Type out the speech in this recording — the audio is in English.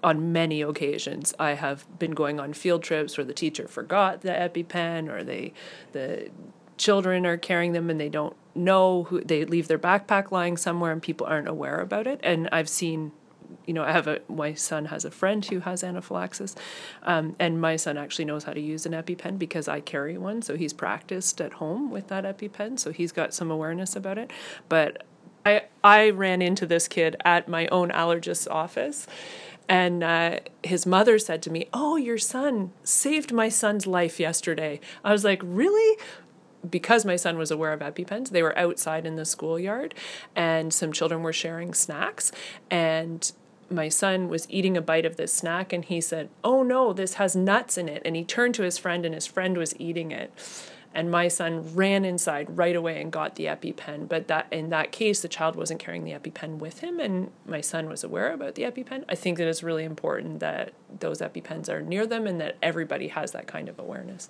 on many occasions, I have been going on field trips where the teacher forgot the EpiPen, or the children are carrying them and they don't know who, they leave their backpack lying somewhere and people aren't aware about it. And I've seen, my son has a friend who has anaphylaxis, and my son actually knows how to use an EpiPen because I carry one. So he's practiced at home with that EpiPen. So he's got some awareness about it. But I ran into this kid at my own allergist's office, and his mother said to me, "Oh, your son saved my son's life yesterday." I was like, "Really?" Because my son was aware of EpiPens, they were outside in the schoolyard, and some children were sharing snacks, and my son was eating a bite of this snack, and he said, "Oh no, this has nuts in it." And he turned to his friend, and his friend was eating it. And my son ran inside right away and got the EpiPen. But in that case, the child wasn't carrying the EpiPen with him, and my son was aware about the EpiPen. I think that it's really important that those EpiPens are near them and that everybody has that kind of awareness.